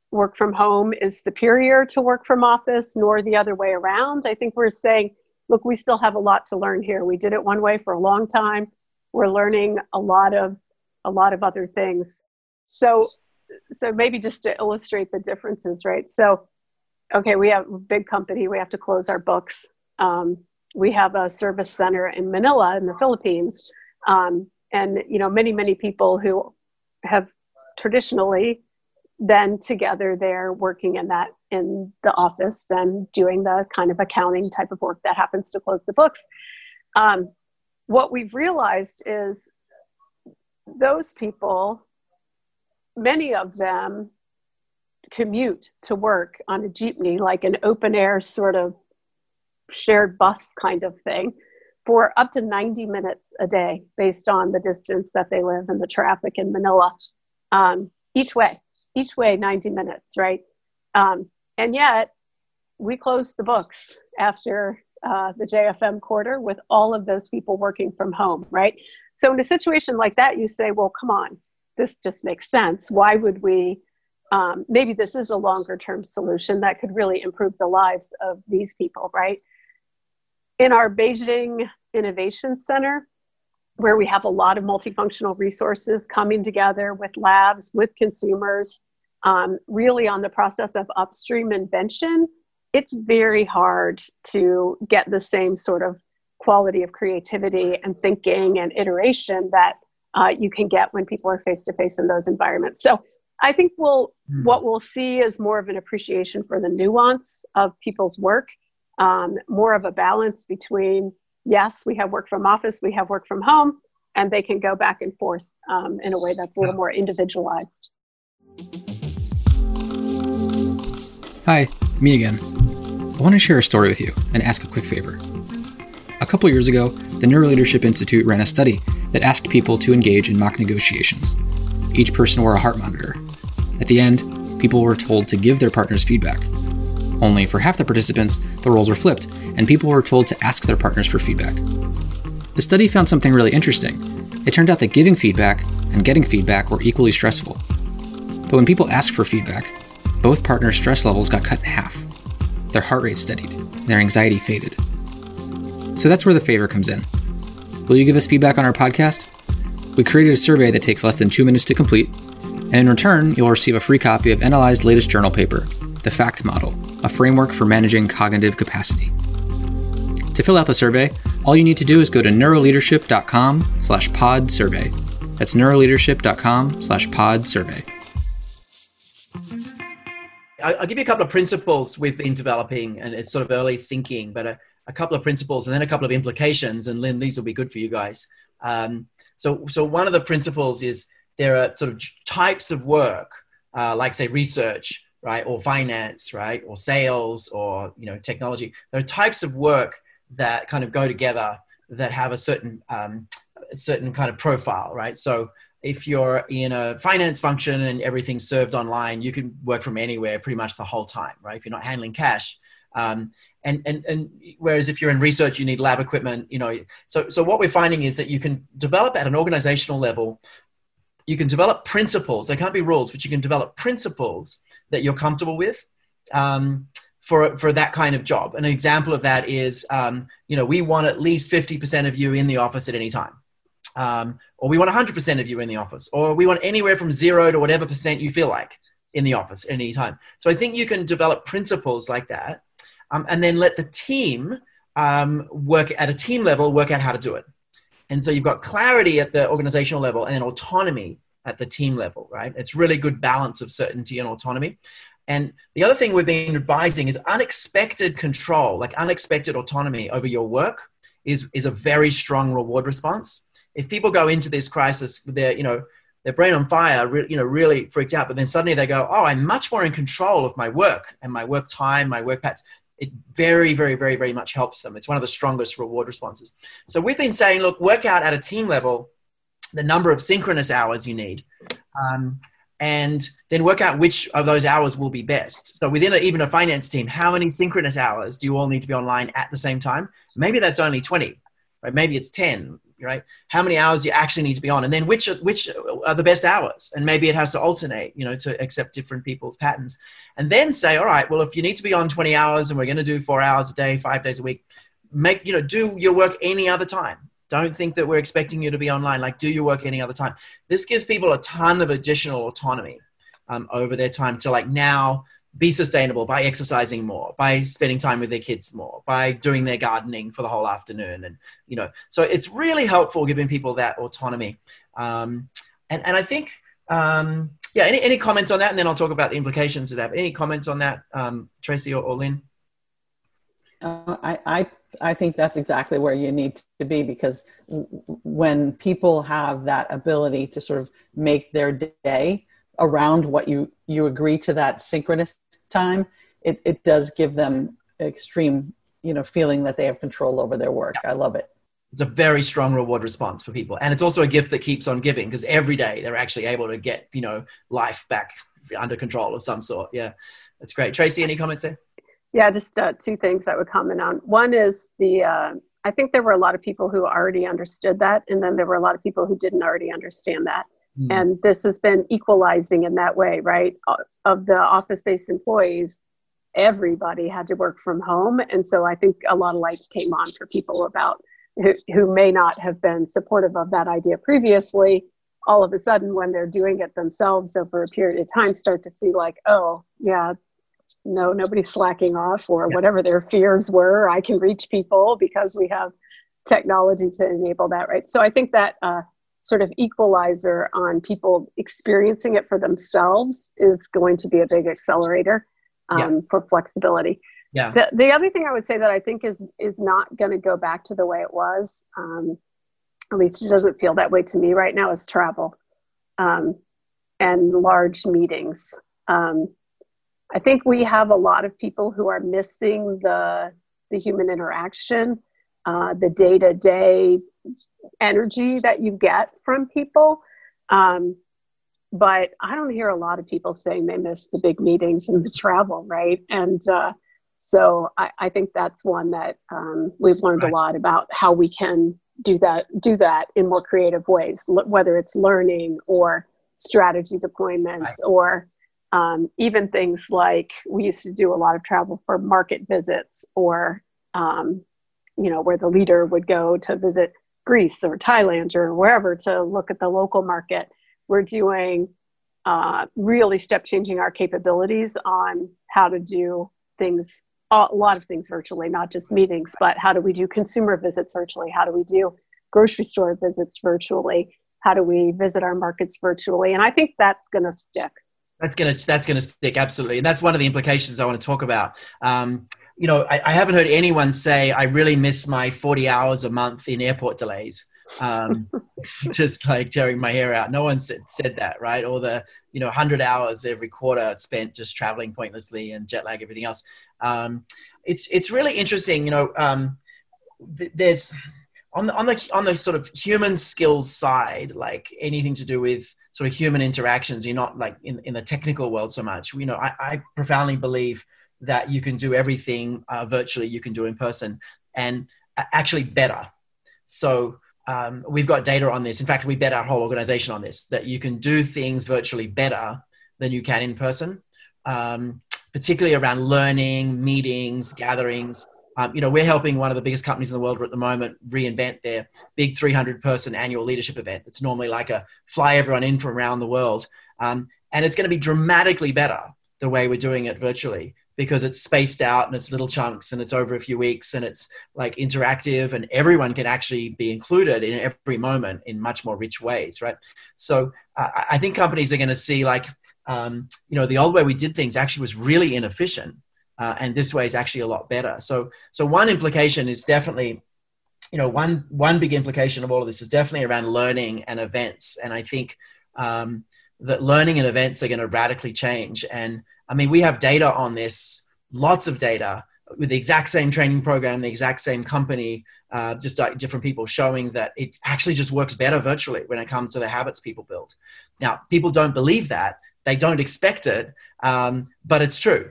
work from home is superior to work from office, nor the other way around. I think we're saying, look, we still have a lot to learn here. We did it one way for a long time. We're learning a lot of a lot of other things. So, so maybe just to illustrate the differences, right? So, okay, we have a big company. We have to close our books. Um, we have a service center in Manila in the Philippines. Um, and, you know, many, many people who have traditionally been together there working in that, in the office and doing the kind of accounting type of work that happens to close the books. Um, what we've realized is those people, many of them commute to work on a jeepney, like an open air sort of shared bus kind of thing, for up to ninety minutes a day based on the distance that they live and the traffic in Manila, um, each way, each way ninety minutes, right? Um, and yet we closed the books after uh, the J F M quarter with all of those people working from home, right? So in a situation like that, you say, well, come on, this just makes sense. Why would we, um, maybe this is a longer term solution that could really improve the lives of these people, right? In our Beijing Innovation Center, where we have a lot of multifunctional resources coming together with labs, with consumers, um, really on the process of upstream invention, it's very hard to get the same sort of quality of creativity and thinking and iteration that uh, you can get when people are face-to-face in those environments. So I think we'll, mm. what we'll see is more of an appreciation for the nuance of people's work, um, more of a balance between, yes, we have work from office, we have work from home, and they can go back and forth um, in a way that's a little more individualized. Hi, me again. I want to share a story with you and ask a quick favor. A couple years ago, the Neuroleadership Institute ran a study that asked people to engage in mock negotiations. Each person wore a heart monitor. At the end, people were told to give their partners feedback. Only for half the participants, the roles were flipped, and people were told to ask their partners for feedback. The study found something really interesting. It turned out that giving feedback and getting feedback were equally stressful. But when people asked for feedback, both partners' stress levels got cut in half. Their heart rate steadied, and their anxiety faded. So that's where the favor comes in. Will you give us feedback on our podcast? We created a survey that takes less than two minutes to complete, and in return, you'll receive a free copy of N L I's latest journal paper, The FACT Model, a framework for managing cognitive capacity. To fill out the survey, all you need to do is go to neuroleadership.com slash pod survey. That's neuroleadership.com slash pod survey. I'll give you a couple of principles we've been developing, and it's sort of early thinking, but a, a couple of principles and then a couple of implications. And Lynn, these will be good for you guys. Um, so, so one of the principles is there are sort of types of work, uh, like say research, right, or finance, right, or sales, or you know technology. There are types of work that kind of go together that have a certain um, a certain kind of profile, right? So if you're in a finance function and everything's served online, you can work from anywhere pretty much the whole time, right? If you're not handling cash. Um, and, and, and whereas if you're in research, you need lab equipment, you know. So, so what we're finding is that you can develop at an organizational level, you can develop principles. There can't be rules, but you can develop principles that you're comfortable with um, for, for that kind of job. An example of that is, um, you know, we want at least fifty percent of you in the office at any time. Um, or we want one hundred percent of you in the office, or we want anywhere from zero to whatever percent you feel like in the office at any time. So I think you can develop principles like that, um, and then let the team um, work at a team level, work out how to do it. And so you've got clarity at the organizational level and autonomy at the team level, right? It's really good balance of certainty and autonomy. And the other thing we've been advising is unexpected control, like unexpected autonomy over your work is, is a very strong reward response. If people go into this crisis with their, you know, their brain on fire, re- you know, really freaked out, but then suddenly they go, oh, I'm much more in control of my work and my work time, my work patterns. It very, very, very, very much helps them. It's one of the strongest reward responses. So we've been saying, look, work out at a team level the number of synchronous hours you need, um, and then work out which of those hours will be best. So within a, even a finance team, how many synchronous hours do you all need to be online at the same time? Maybe that's only twenty, right? Maybe it's ten. right? How many hours you actually need to be on, and then which are, which are the best hours, and maybe it has to alternate, you know, to accept different people's patterns, and then say, all right, well, if you need to be on twenty hours and we're going to do four hours a day, five days a week, make, you know, do your work any other time. Don't think that we're expecting you to be online. Like, do your work any other time. This gives people a ton of additional autonomy um, over their time to like now be sustainable by exercising more, by spending time with their kids more, by doing their gardening for the whole afternoon. And, you know, so it's really helpful giving people that autonomy. Um, and, and I think, um, yeah, any, any comments on that? And then I'll talk about the implications of that. Any comments on that, um, Tracy or, or Lynn? Uh, I, I, I think that's exactly where you need to be, because w- when people have that ability to sort of make their day around what you, you agree to that synchronous time, it, it does give them extreme, you know, feeling that they have control over their work. I love it. It's a very strong reward response for people. And it's also a gift that keeps on giving, because every day they're actually able to get, you know, life back under control of some sort. Yeah, that's great. Tracy, any comments there? Yeah, just uh, two things I would comment on. One is the, uh, I think there were a lot of people who already understood that. And then there were a lot of people who didn't already understand that. Mm. And this has been equalizing in that way, right? Of the office-based employees, everybody had to work from home. And so I think a lot of lights came on for people about who, who may not have been supportive of that idea previously. All of a sudden, when they're doing it themselves over a period of time, start to see like, oh, yeah, no, nobody's slacking off, or whatever their fears were. I can reach people because we have technology to enable that, right? So I think that uh, sort of equalizer on people experiencing it for themselves is going to be a big accelerator um, yeah. for flexibility. Yeah. The, the other thing I would say that I think is is not going to go back to the way it was, um, at least it doesn't feel that way to me right now, is travel um, and large meetings. Um, I think we have a lot of people who are missing the the human interaction, uh, the day-to-day energy that you get from people. Um, but I don't hear a lot of people saying they miss the big meetings and the travel, right? And uh, so I, I think that's one that um, we've learned right. a lot about how we can do that, do that in more creative ways, l- whether it's learning or strategy deployments right. or Um, even things like we used to do a lot of travel for market visits, or, um, you know, where the leader would go to visit Greece or Thailand or wherever to look at the local market. We're doing uh, really step changing our capabilities on how to do things, a lot of things virtually, not just meetings, but how do we do consumer visits virtually? How do we do grocery store visits virtually? How do we visit our markets virtually? And I think that's going to stick. That's gonna that's gonna stick, absolutely, and that's one of the implications I want to talk about. Um, you know, I, I haven't heard anyone say I really miss my forty hours a month in airport delays, um, just like tearing my hair out. No one said, said that, right? Or the you know one hundred hours every quarter spent just traveling pointlessly and jet lag, everything else. Um, it's it's really interesting. You know, um, th- there's on the on the on the sort of human skills side, like anything to do with sort of human interactions. You're not like in, in the technical world so much. You know, I, I profoundly believe that you can do everything uh, virtually, you can do in person, and actually better. So um, we've got data on this. In fact, we bet our whole organization on this, that you can do things virtually better than you can in person, um, particularly around learning, meetings, gatherings. Um, you know, we're helping one of the biggest companies in the world at the moment reinvent their big three hundred person annual leadership event. It's normally like a fly everyone in from around the world. Um, and it's going to be dramatically better the way we're doing it virtually, because it's spaced out and it's little chunks and it's over a few weeks and it's like interactive, and everyone can actually be included in every moment in much more rich ways, right? So uh, I think companies are going to see like, um, you know, the old way we did things actually was really inefficient. Uh, and this way is actually a lot better. So, so one implication is definitely, you know, one one big implication of all of this is definitely around learning and events. And I think um, that learning and events are going to radically change. And I mean, we have data on this, lots of data with the exact same training program, the exact same company, uh, just like different people, showing that it actually just works better virtually when it comes to the habits people build. Now, people don't believe that, they don't expect it, um, but it's true.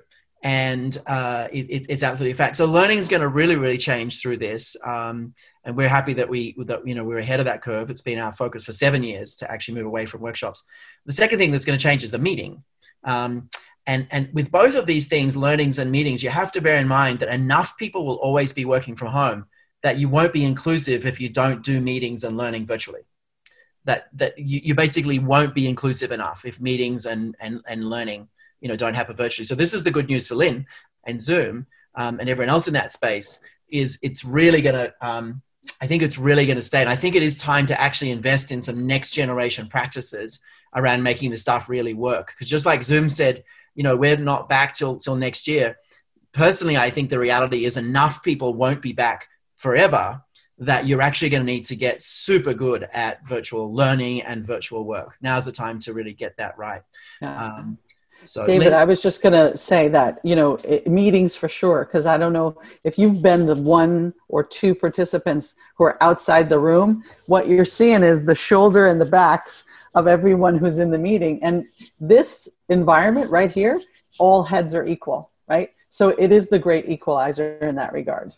And uh, it, it, it's absolutely a fact. So learning is going to really, really change through this. Um, and we're happy that we, that, you know, we're ahead of that curve. It's been our focus for seven years to actually move away from workshops. The second thing that's going to change is the meeting. Um, and, and with both of these things, learnings and meetings, you have to bear in mind that enough people will always be working from home that you won't be inclusive if you don't do meetings and learning virtually. That, that you, you basically won't be inclusive enough if meetings and, and, and learning, you know, don't happen virtually. So this is the good news for Lynn and Zoom um, and everyone else in that space is it's really going to, um, I think it's really going to stay. And I think it is time to actually invest in some next generation practices around making the stuff really work. Because just like Zoom said, you know, we're not back till, till next year. Personally, I think the reality is enough people won't be back forever that you're actually going to need to get super good at virtual learning and virtual work. Now's the time to really get that right. Yeah. Um, so David, Lynn, I was just going to say that, you know, it, meetings for sure, because I don't know if you've been the one or two participants who are outside the room, what you're seeing is the shoulder and the backs of everyone who's in the meeting. And this environment right here, all heads are equal, right? So it is the great equalizer in that regard.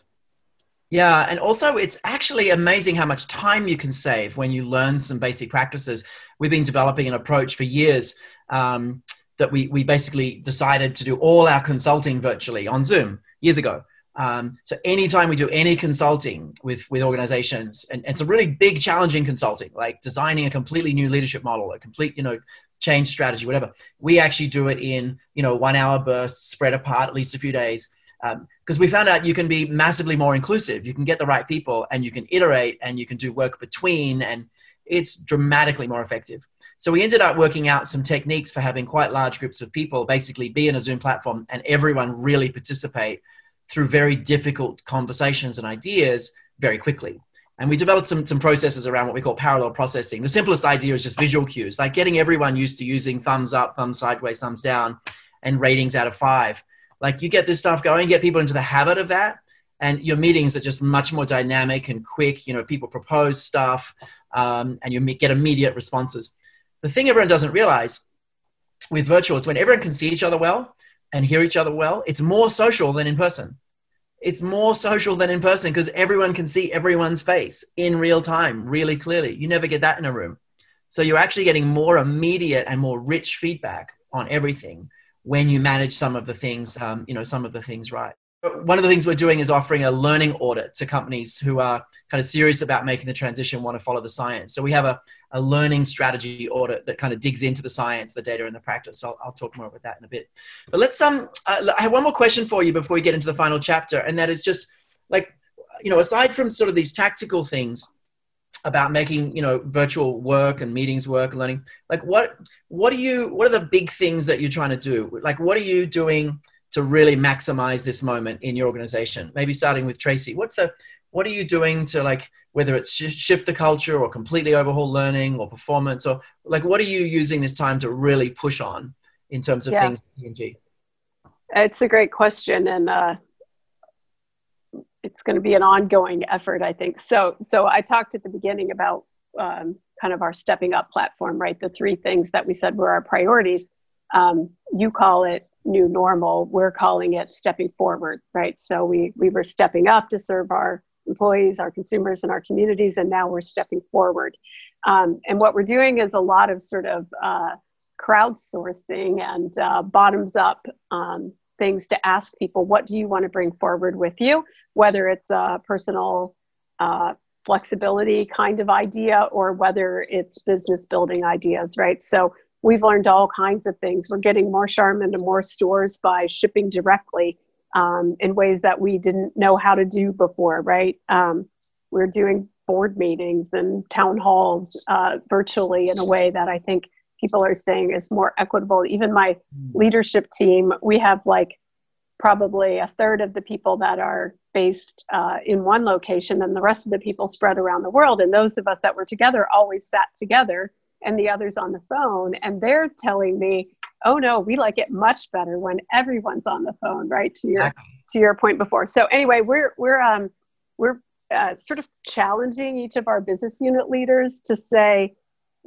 Yeah, and also it's actually amazing how much time you can save when you learn some basic practices. We've been developing an approach for years um, that we, we basically decided to do all our consulting virtually on Zoom years ago. Um, so anytime we do any consulting with, with organizations, and, and it's a really big, challenging consulting, like designing a completely new leadership model, a complete, you know, change strategy, whatever, we actually do it in, you know, one hour bursts spread apart at least a few days. Because um, we found out you can be massively more inclusive. You can get the right people and you can iterate and you can do work between, and it's dramatically more effective. So we ended up working out some techniques for having quite large groups of people basically be in a Zoom platform and everyone really participate through very difficult conversations and ideas very quickly. And we developed some, some processes around what we call parallel processing. The simplest idea is just visual cues, like getting everyone used to using thumbs up, thumbs sideways, thumbs down, and ratings out of five. Like you get this stuff going, get people into the habit of that, and your meetings are just much more dynamic and quick. You know, people propose stuff um, and you get immediate responses. The thing everyone doesn't realize with virtual is when everyone can see each other well and hear each other well, it's more social than in person. It's more social than in person because everyone can see everyone's face in real time, really clearly. You never get that in a room. So you're actually getting more immediate and more rich feedback on everything when you manage some of the things, um, you know, some of the things right. One of the things we're doing is offering a learning audit to companies who are kind of serious about making the transition, want to follow the science. So we have a, a learning strategy audit that kind of digs into the science, the data, and the practice. So I'll, I'll talk more about that in a bit. But let's, um, uh, I have one more question for you before we get into the final chapter. And that is just like, you know, aside from sort of these tactical things about making, you know, virtual work and meetings work, learning, like what, what do you, what are the big things that you're trying to do? Like, what are you doing to really maximize this moment in your organization? Maybe starting with Tracy, what's the, what are you doing to like, whether it's sh- shift the culture or completely overhaul learning or performance, or like, what are you using this time to really push on in terms of yeah. things in P and G? It's a great question. And, uh, it's going to be an ongoing effort, I think. So, so I talked at the beginning about um, kind of our stepping up platform, right? The three things that we said were our priorities. Um, you call it new normal. We're calling it stepping forward, right? So we we were stepping up to serve our employees, our consumers, and our communities, and now we're stepping forward. Um, and what we're doing is a lot of sort of uh, crowdsourcing and uh, bottoms up um, things to ask people, what do you want to bring forward with you? Whether it's a personal uh, flexibility kind of idea or whether it's business building ideas, right? So we've learned all kinds of things. We're getting more Charmin to more stores by shipping directly um, in ways that we didn't know how to do before, right? Um, we're doing board meetings and town halls uh, virtually in a way that I think people are saying is more equitable. Even my leadership team, we have like probably a third of the people that are based uh, in one location and the rest of the people spread around the world. And those of us that were together always sat together and the others on the phone. And they're telling me, oh no, we like it much better when everyone's on the phone, right? To your, to your point before. So anyway, we're, we're, um, we're uh, sort of challenging each of our business unit leaders to say,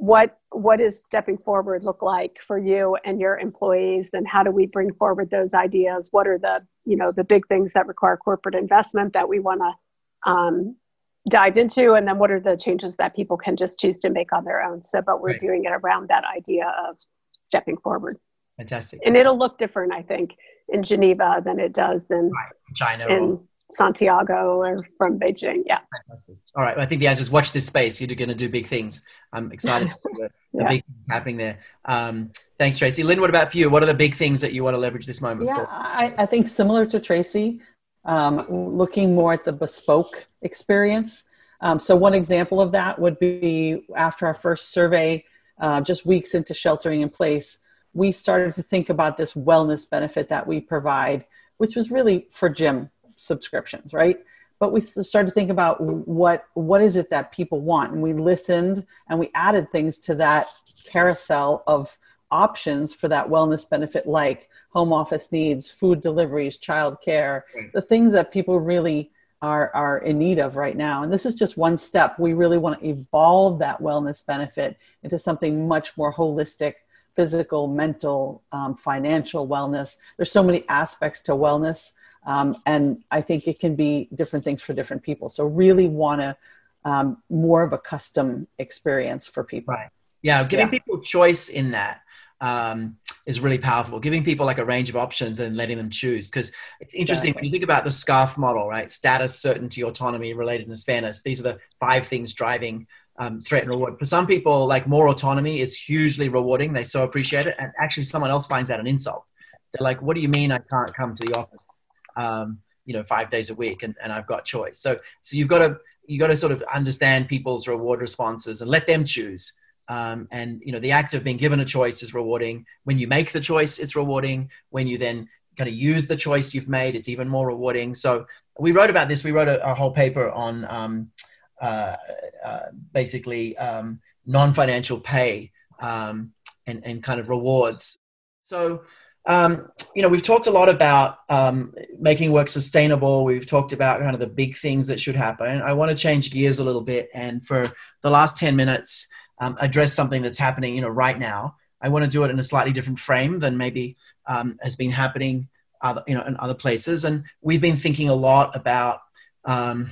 what what does stepping forward look like for you and your employees, and how do we bring forward those ideas? What are the, you know, the big things that require corporate investment that we want to um, dive into, and then what are the changes that people can just choose to make on their own? So, but we're Right. doing it around that idea of stepping forward. Fantastic. And it'll look different, I think, in Geneva than it does in, Right. China. in Or, Santiago or from Beijing. Yeah. fantastic. All right. I think the answer is watch this space. You're going to do big things. I'm excited for the, the Yeah. big things happening there. Um, thanks, Tracy. Lynn, what about for you? What are the big things that you want to leverage this moment Yeah, for? I, I think similar to Tracy, um, looking more at the bespoke experience. Um, so one example of that would be after our first survey, uh, just weeks into sheltering in place, we started to think about this wellness benefit that we provide, which was really for gym subscriptions, right? But we started to think about what what is it that people want, and we listened and we added things to that carousel of options for that wellness benefit, like home office needs, food deliveries, childcare, Right. the things that people really are are in need of right now. And this is just one step. We really want to evolve that wellness benefit into something much more holistic, physical, mental, um, financial wellness. There's so many aspects to wellness. Um, and I think it can be different things for different people. So really want to um, more of a custom experience for people. Right. Yeah. Giving Yeah. people choice in that um, is really powerful. Giving people like a range of options and letting them choose. Because it's interesting Exactly. when you think about the SCARF model, right? Status, certainty, autonomy, relatedness, fairness. These are the five things driving um, threat and reward. For some people, like more autonomy is hugely rewarding. They so appreciate it. And actually someone else finds that an insult. They're like, what do you mean I can't come to the office? Um, you know, five days a week and, and I've got choice. So, so you've got to, you got to sort of understand people's reward responses and let them choose. Um, and, you know, the act of being given a choice is rewarding. When you make the choice, it's rewarding. When you then kind of use the choice you've made, it's even more rewarding. So we wrote about this. We wrote a, a whole paper on um, uh, uh, basically um, non-financial pay um, and, and kind of rewards. So, Um, you know, we've talked a lot about um, making work sustainable. We've talked about kind of the big things that should happen. I want to change gears a little bit, and for the last ten minutes, um, address something that's happening, you know, right now. I want to do it in a slightly different frame than maybe um, has been happening, other, you know, in other places. And we've been thinking a lot about um,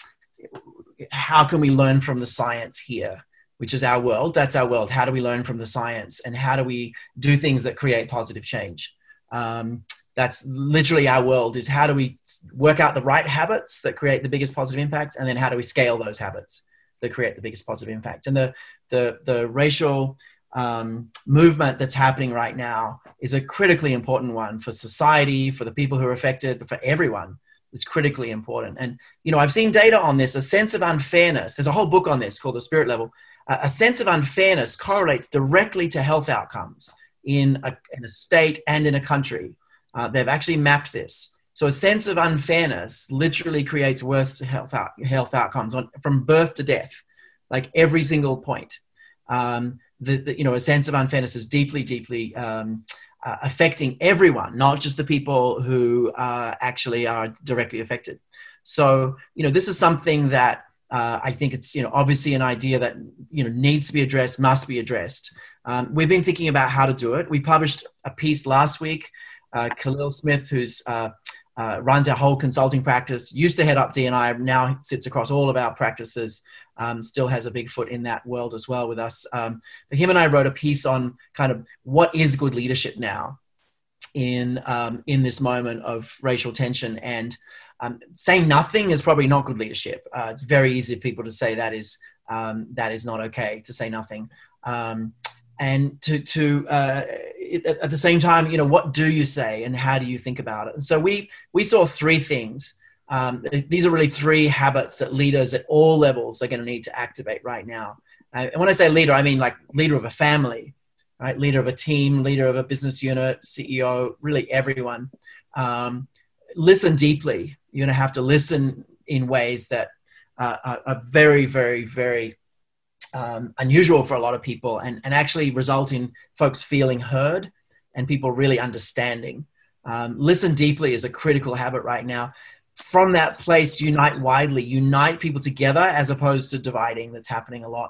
how can we learn from the science here, which is our world. That's our world. How do we learn from the science, and how do we do things that create positive change? Um, that's literally our world, is how do we work out the right habits that create the biggest positive impact? And then how do we scale those habits that create the biggest positive impact? And the, the, the racial um, movement that's happening right now is a critically important one for society, for the people who are affected, but for everyone. It's critically important. And, you know, I've seen data on this, a sense of unfairness. There's a whole book on this called The Spirit Level. A sense of unfairness correlates directly to health outcomes in a, in a state and in a country. Uh, they've actually mapped this. So a sense of unfairness literally creates worse health, out, health outcomes on, from birth to death, like every single point. Um, the, the, you know, a sense of unfairness is deeply, deeply um, uh, affecting everyone, not just the people who uh, actually are directly affected. So, you know, this is something that Uh, I think it's, you know, obviously an idea that, you know, needs to be addressed, must be addressed. Um, we've been thinking about how to do it. We published a piece last week. Uh, Khalil Smith, who's uh, uh, runs our whole consulting practice, used to head up D and I, now sits across all of our practices, um, still has a big foot in that world as well with us. Um, but him and I wrote a piece on kind of what is good leadership now in um, in this moment of racial tension. And Um, saying nothing is probably not good leadership. Uh, it's very easy for people to say that is um, that is not okay to say nothing. Um, and to to uh, it, at the same time, you know, what do you say and how do you think about it? And so we we saw three things. Um, these are really three habits that leaders at all levels are going to need to activate right now. Uh, and when I say leader, I mean like leader of a family, right? Leader of a team, leader of a business unit, C E O, really everyone. Um, listen deeply. You're going to have to listen in ways that uh, are, are very, very, very um, unusual for a lot of people, and, and actually result in folks feeling heard and people really understanding. Um, listen deeply is a critical habit right now. From that place, unite widely, unite people together as opposed to dividing. That's happening a lot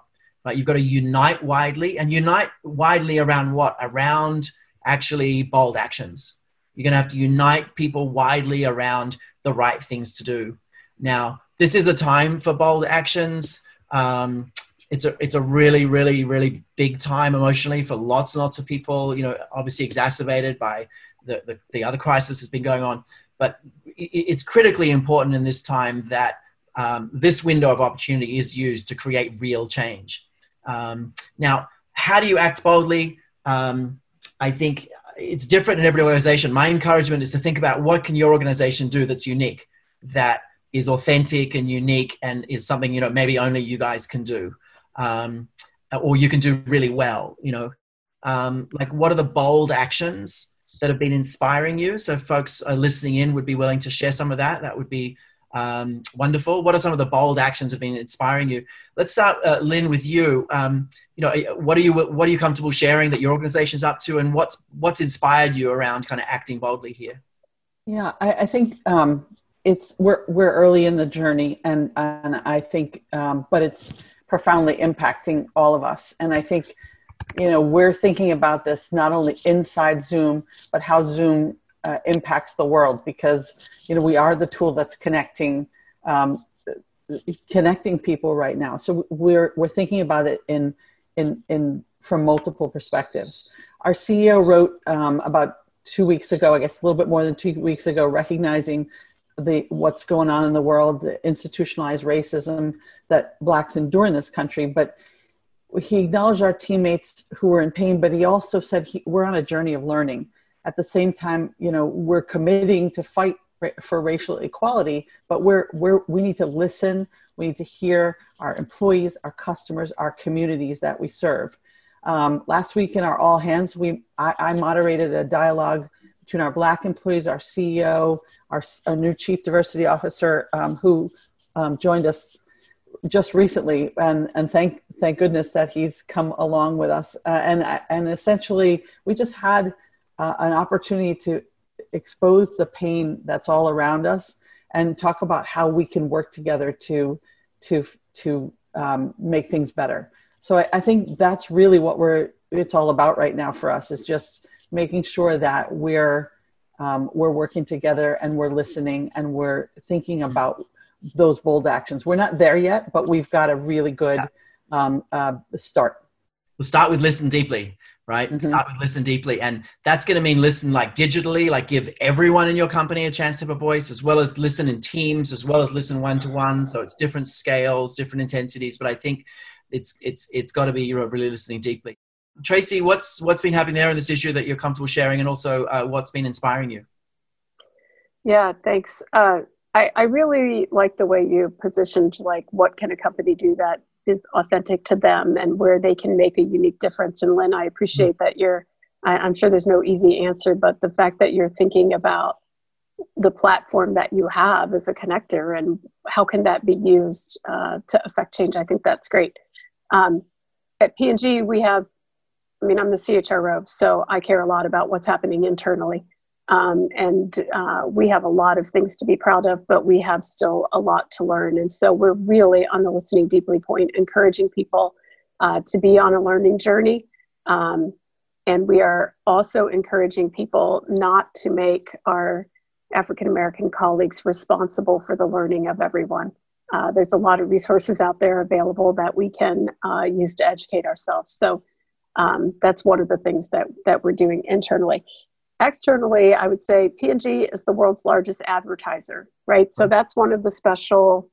right? You've got to unite widely, and unite widely around what? Around actually bold actions. You're going to have to unite people widely around the right things to do. Now, this is a time for bold actions. Um, it's a it's a really, really, really big time emotionally for lots and lots of people, you know, obviously exacerbated by the, the, the other crisis that's been going on. But it's critically important in this time that um, this window of opportunity is used to create real change. Um, now, how do you act boldly? Um, I think it's different in every organization. My encouragement is to think about what can your organization do that's unique, that is authentic and unique, and is something, you know, maybe only you guys can do, um, or you can do really well, you know. Um, like, what are the bold actions that have been inspiring you? So folks are listening in would be willing to share some of that. That would be um, wonderful. What are some of the bold actions that have been inspiring you? Let's start, uh, Lynn, with you. Um, you know, what are you what are you comfortable sharing that your organization's up to, and what's what's inspired you around kind of acting boldly here? Yeah, I, I think um, it's we're we're early in the journey, and and I think, um, but it's profoundly impacting all of us. And I think, you know, we're thinking about this not only inside Zoom, but how Zoom uh, impacts the world, because, you know, we are the tool that's connecting um, connecting people right now. So we're we're thinking about it in in in from multiple perspectives. Our C E O wrote um, about two weeks ago, I guess a little bit more than two weeks ago, recognizing the what's going on in the world, the institutionalized racism that Blacks endure in this country. But he acknowledged our teammates who were in pain, but he also said he, we're on a journey of learning. At the same time, you know, we're committing to fight for racial equality, but we're, we're, we need to listen. We need to hear our employees, our customers, our communities that we serve. Um, last week in our all hands, we I, I moderated a dialogue between our Black employees, our C E O, our, our new Chief Diversity Officer, um, who um, joined us just recently, and and thank thank goodness that he's come along with us. Uh, and and essentially, we just had uh, an opportunity to expose the pain that's all around us and talk about how we can work together to to to um, make things better. So I, I think that's really what we're it's all about right now for us, is just making sure that we're um, we're working together and we're listening and we're thinking about those bold actions. We're not there yet, but we've got a really good um, uh, start. We'll start with listen deeply, right? Mm-hmm. Start with listen deeply. And that's going to mean listen like digitally, like give everyone in your company a chance to have a voice, as well as listen in teams, as well as listen one-to-one. So it's different scales, different intensities, but I think it's it's it's got to be, you're really listening deeply. Tracy, what's what's been happening there in this issue that you're comfortable sharing, and also uh, what's been inspiring you? Yeah, thanks. Uh, I, I really like the way you positioned, like, what can a company do that is authentic to them and where they can make a unique difference. And Lynn, I appreciate mm-hmm. that you're, I, I'm sure there's no easy answer, but the fact that you're thinking about the platform that you have as a connector and how can that be used uh, to affect change, I think that's great. Um, at P and G, we have, I mean, I'm the C H R O, so I care a lot about what's happening internally. Um, and uh, we have a lot of things to be proud of, but we have still a lot to learn. And so we're really on the listening deeply point, encouraging people uh, to be on a learning journey. Um, and we are also encouraging people not to make our African-American colleagues responsible for the learning of everyone. Uh, there's a lot of resources out there available that we can uh, use to educate ourselves. So um, that's one of the things that, that we're doing internally. Externally, I would say P and G is the world's largest advertiser, right? So that's one of the special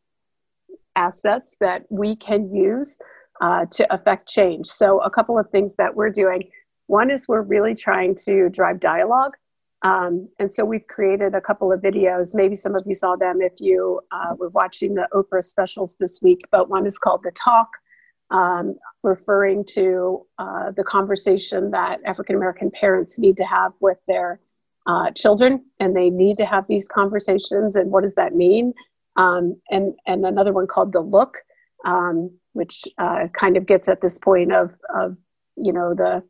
assets that we can use uh, to affect change. So a couple of things that we're doing. One is we're really trying to drive dialogue. Um, and so we've created a couple of videos. Maybe some of you saw them if you uh, were watching the Oprah specials this week, but one is called The Talk, um, referring to uh, the conversation that African-American parents need to have with their uh, children, and they need to have these conversations, and what does that mean? Um, and, and another one called The Look, um, which uh, kind of gets at this point of, of you know, the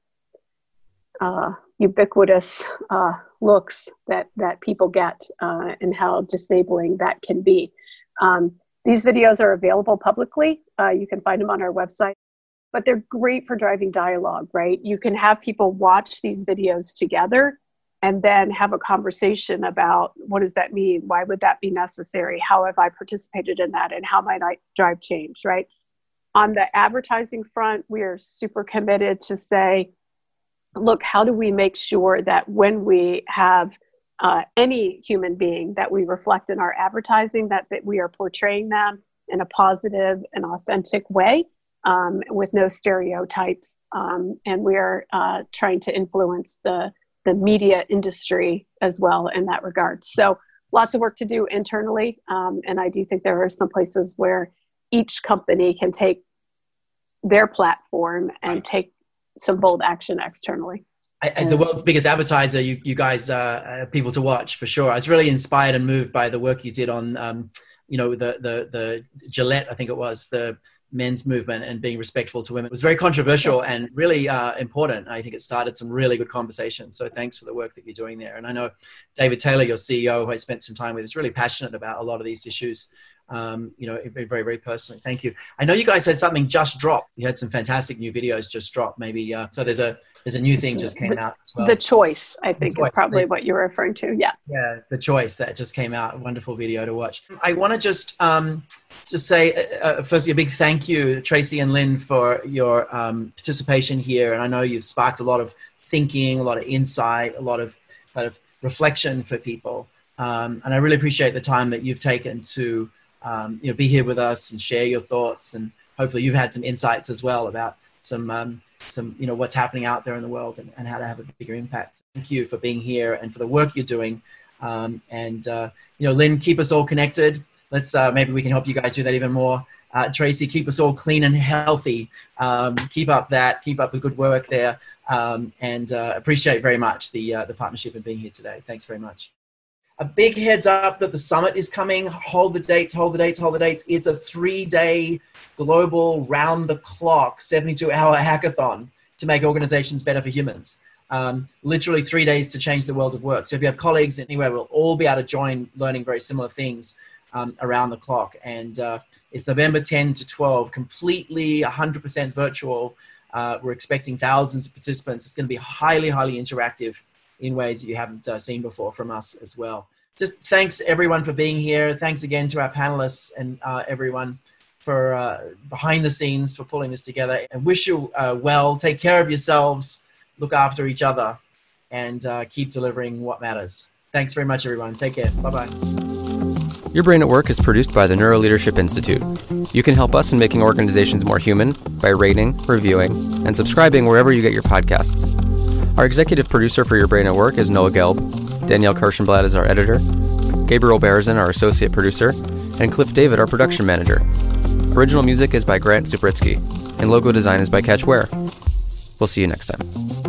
uh, ubiquitous uh, looks that, that people get uh, and how disabling that can be. Um, These videos are available publicly. Uh, you can find them on our website. but they're great for driving dialogue, right? You can have people watch these videos together and then have a conversation about what does that mean? Why would that be necessary? How have I participated in that? And how might I drive change, right? On the advertising front, we are super committed to say, look, how do we make sure that when we have uh, any human being that we reflect in our advertising, that, that we are portraying them in a positive and authentic way um, with no stereotypes. Um, and we are uh, trying to influence the the media industry as well in that regard. So lots of work to do internally. Um, and I do think there are some places where each company can take their platform and take some bold action externally. As the world's biggest advertiser, you, you guys are people to watch for sure. I was really inspired and moved by the work you did on, um, you know, the, the, the Gillette, I think it was, the men's movement and being respectful to women. It was very controversial and really uh, important. I think it started some really good conversations. So thanks for the work that you're doing there. And I know David Taylor, your C E O, who I spent some time with, is really passionate about a lot of these issues, um, you know, very, very, very personally. Thank you. I know you guys had something just dropped. You had some fantastic new videos just dropped, maybe. Uh, so there's a there's a new thing just came the, out as well. The Choice, I think, Choice. is probably what you're referring to. Yes. Yeah, The Choice that just came out. A wonderful video to watch. I want to just um, just say, uh, firstly, a big thank you, Tracy and Lynn, for your um, participation here. And I know you've sparked a lot of thinking, a lot of insight, a lot of, lot of reflection for people. Um, and I really appreciate the time that you've taken to um, you know, be here with us and share your thoughts. And hopefully you've had some insights as well about some, um, some you know, what's happening out there in the world and, and how to have a bigger impact. Thank you for being here and for the work you're doing. Um, and, uh, you know, Lynn, keep us all connected. Let's, uh, maybe we can help you guys do that even more. Uh, Tracy, keep us all clean and healthy. Um, keep up that, keep up the good work there. Um, and uh, appreciate very much the, uh, the partnership and being here today. Thanks very much. A big heads up that the summit is coming. Hold the dates, hold the dates, hold the dates. It's a three-day global round-the-clock seventy-two hour hackathon to make organizations better for humans. Um, literally three days to change the world of work. So if you have colleagues anywhere, we'll all be able to join learning very similar things um, around the clock. And uh, it's November tenth to twelve, completely one hundred percent virtual. Uh, we're expecting thousands of participants. It's going to be highly, highly interactive in ways that you haven't uh, seen before from us as well. Just thanks everyone for being here. Thanks again to our panelists and uh, everyone for uh, behind the scenes for pulling this together, and wish you uh, well. Take care of yourselves, look after each other, and uh, keep delivering what matters. Thanks very much, everyone. Take care. Bye-bye. Your Brain at Work is produced by the Neuroleadership Institute. You can help us in making organizations more human by rating, reviewing, and subscribing wherever you get your podcasts. Our executive producer for Your Brain at Work is Noah Gelb. Danielle Kirschenblatt is our editor. Gabriel Berzin, our associate producer. And Cliff David, our production manager. Original music is by Grant Supritsky. And logo design is by Catch Ware. We'll see you next time.